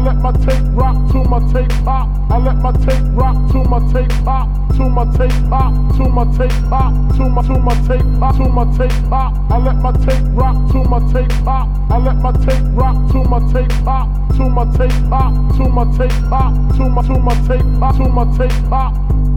let my tape rock to my tape pop. I let my tape rock to my tape pop. To my tape pop. To my tape pop. To my tape pop. To my tape pop. I let my tape rock to my tape pop. I let my tape rock to my tape pop. To my tape pop. To my tape pop. To my tape pop. To my tape pop.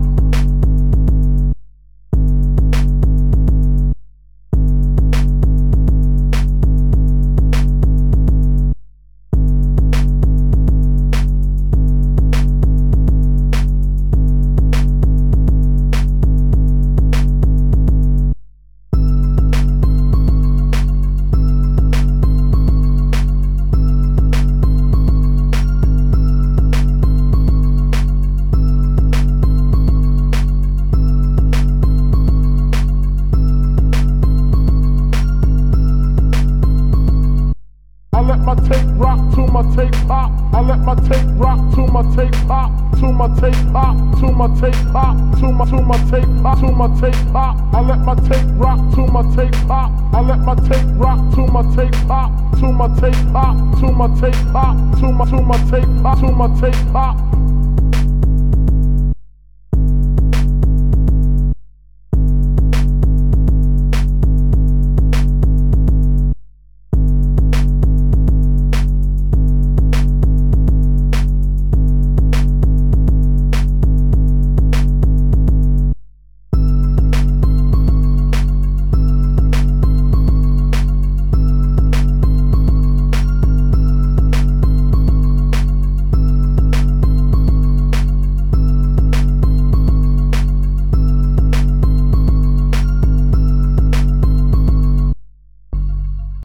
I let my tape rock to my tape pop. I let my tape rock to my tape pop. To my tape pop. To my tape pop. To my tape pop. To my tape pop. I let my tape rock to my tape pop. I let my tape rock to my tape pop. To my tape pop. To my tape pop. To my tape pop. To my tape pop.